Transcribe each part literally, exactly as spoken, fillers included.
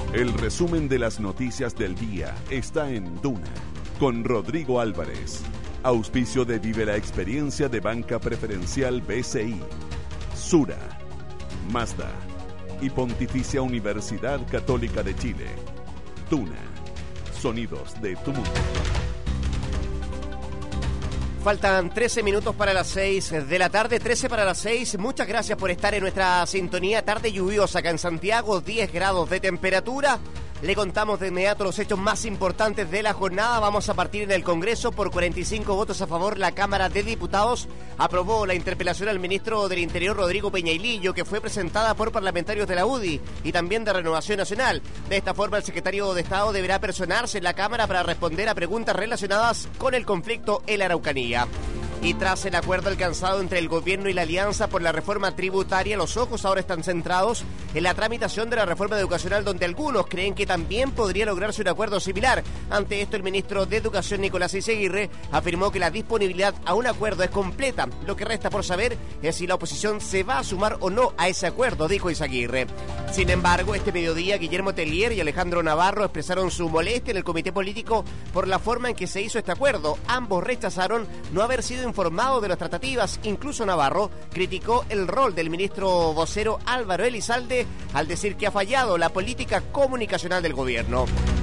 El resumen de las noticias del día está en Duna, con Rodrigo Álvarez. Auspicio de Vive la Experiencia de Banca Preferencial B C I, Sura, Mazda y Pontificia Universidad Católica de Chile. Duna, sonidos de tu mundo. Faltan trece minutos para las seis de la tarde, trece para las seis. Muchas gracias por estar en nuestra sintonía. Tarde lluviosa acá en Santiago, diez grados de temperatura. Le contamos de inmediato los hechos más importantes de la jornada. Vamos a partir en el Congreso. Por cuarenta y cinco votos a favor, la Cámara de Diputados aprobó la interpelación al ministro del Interior, Rodrigo Peñailillo, que fue presentada por parlamentarios de la U D I y también de Renovación Nacional. De esta forma, el secretario de Estado deberá personarse en la Cámara para responder a preguntas relacionadas con el conflicto en la Araucanía. Y tras el acuerdo alcanzado entre el gobierno y la alianza por la reforma tributaria, los ojos ahora están centrados en la tramitación de la reforma educacional, donde algunos creen que también podría lograrse un acuerdo similar. Ante esto, el ministro de Educación, Nicolás Izaguirre, afirmó que la disponibilidad a un acuerdo es completa. Lo que resta por saber es si la oposición se va a sumar o no a ese acuerdo, dijo Izaguirre. Sin embargo, este mediodía, Guillermo Tellier y Alejandro Navarro expresaron su molestia en el comité político por la forma en que se hizo este acuerdo. Ambos rechazaron no haber sido informado de las tratativas. Incluso Navarro criticó el rol del ministro vocero Álvaro Elizalde al decir que ha fallado la política comunicacional del gobierno.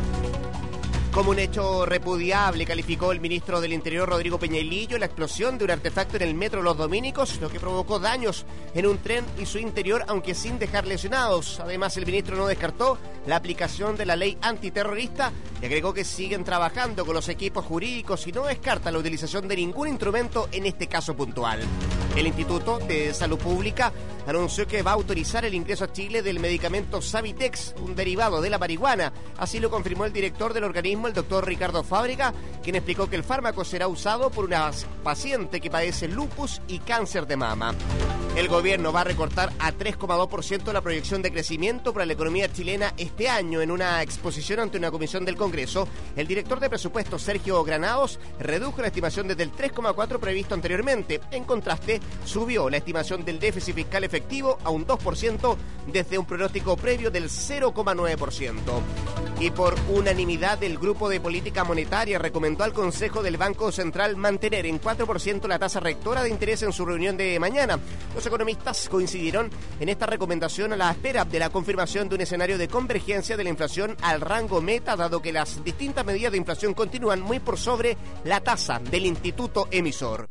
Como un hecho repudiable, calificó el ministro del Interior, Rodrigo Peñailillo, la explosión de un artefacto en el metro Los Dominicos, lo que provocó daños en un tren y su interior, aunque sin dejar lesionados. Además, el ministro no descartó la aplicación de la ley antiterrorista y agregó que siguen trabajando con los equipos jurídicos y no descarta la utilización de ningún instrumento en este caso puntual. El Instituto de Salud Pública anunció que va a autorizar el ingreso a Chile del medicamento Savitex, un derivado de la marihuana. Así lo confirmó el director del organismo, el doctor Ricardo Fábrega, quien explicó que el fármaco será usado por una paciente que padece lupus y cáncer de mama. El gobierno va a recortar a tres coma dos por ciento la proyección de crecimiento para la economía chilena este año. En una exposición ante una comisión del Congreso, el director de presupuesto, Sergio Granados, redujo la estimación desde el tres coma cuatro por ciento previsto anteriormente. En contraste, subió la estimación del déficit fiscal efectivo a un dos por ciento desde un pronóstico previo del cero coma nueve por ciento. Y por unanimidad, el Grupo de Política Monetaria recomendó al Consejo del Banco Central mantener en cuatro por ciento la tasa rectora de interés en su reunión de mañana. Los economistas coincidieron en esta recomendación a la espera de la confirmación de un escenario de convergencia de la inflación al rango meta, dado que las distintas medidas de inflación continúan muy por sobre la tasa del instituto emisor.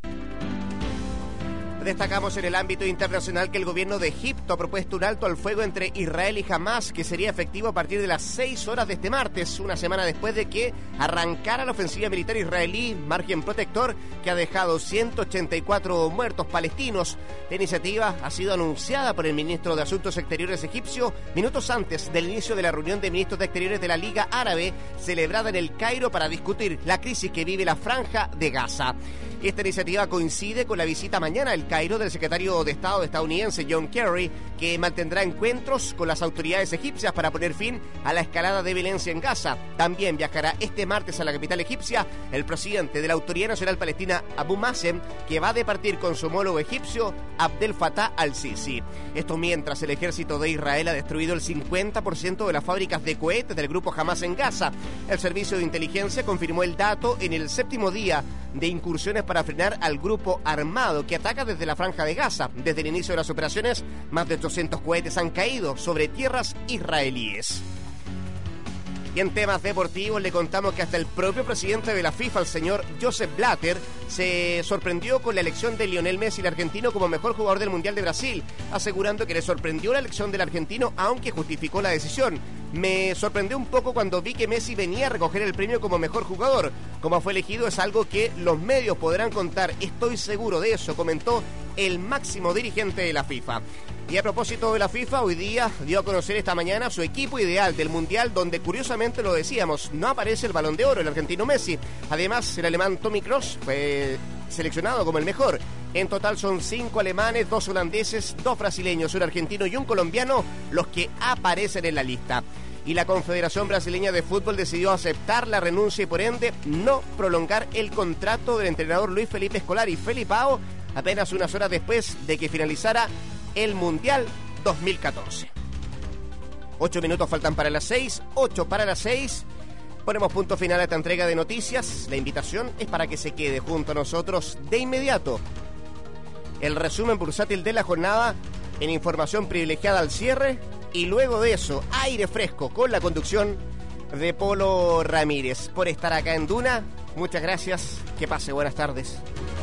Destacamos en el ámbito internacional que el gobierno de Egipto ha propuesto un alto al fuego entre Israel y Hamas, que sería efectivo a partir de las seis horas de este martes, una semana después de que arrancara la ofensiva militar israelí, margen protector que ha dejado ciento ochenta y cuatro muertos palestinos. La iniciativa ha sido anunciada por el ministro de Asuntos Exteriores egipcio minutos antes del inicio de la reunión de ministros de Exteriores de la Liga Árabe, celebrada en el Cairo para discutir la crisis que vive la Franja de Gaza. Esta iniciativa coincide con la visita mañana al Cairo del secretario de Estado estadounidense John Kerry, que mantendrá encuentros con las autoridades egipcias para poner fin a la escalada de violencia en Gaza. También viajará este martes a la capital egipcia el presidente de la Autoridad Nacional Palestina, Abu Mazen, que va a departir con su homólogo egipcio, Abdel Fattah al-Sisi. Esto mientras el ejército de Israel ha destruido el cincuenta por ciento de las fábricas de cohetes del grupo Hamas en Gaza. El servicio de inteligencia confirmó el dato en el séptimo día de incursiones para frenar al grupo armado que ataca desde la Franja de Gaza. Desde el inicio de las operaciones, más de ochocientos cohetes han caído sobre tierras israelíes. Y en temas deportivos le contamos que hasta el propio presidente de la FIFA, el señor Joseph Blatter, se sorprendió con la elección de Lionel Messi, el argentino, como mejor jugador del Mundial de Brasil, asegurando que le sorprendió la elección del argentino, aunque justificó la decisión. Me sorprendió un poco cuando vi que Messi venía a recoger el premio como mejor jugador. Como fue elegido es algo que los medios podrán contar, estoy seguro de eso, comentó el máximo dirigente de la FIFA. Y a propósito de la FIFA, hoy día dio a conocer esta mañana su equipo ideal del Mundial, donde curiosamente lo decíamos, no aparece el Balón de Oro, el argentino Messi. Además, el alemán Toni Kroos fue seleccionado como el mejor. En total son cinco alemanes, dos holandeses, dos brasileños, un argentino y un colombiano los que aparecen en la lista. Y la Confederación Brasileña de Fútbol decidió aceptar la renuncia y por ende no prolongar el contrato del entrenador Luis Felipe Scolari Felipao apenas unas horas después de que finalizara el Mundial dos mil catorce. Ocho minutos faltan para las seis, ocho para las seis. Ponemos punto final a esta entrega de noticias. La invitación es para que se quede junto a nosotros de inmediato. El resumen bursátil de la jornada en información privilegiada al cierre. Y luego de eso, aire fresco con la conducción de Polo Ramírez. Por estar acá en Duna, muchas gracias. Que pase buenas tardes.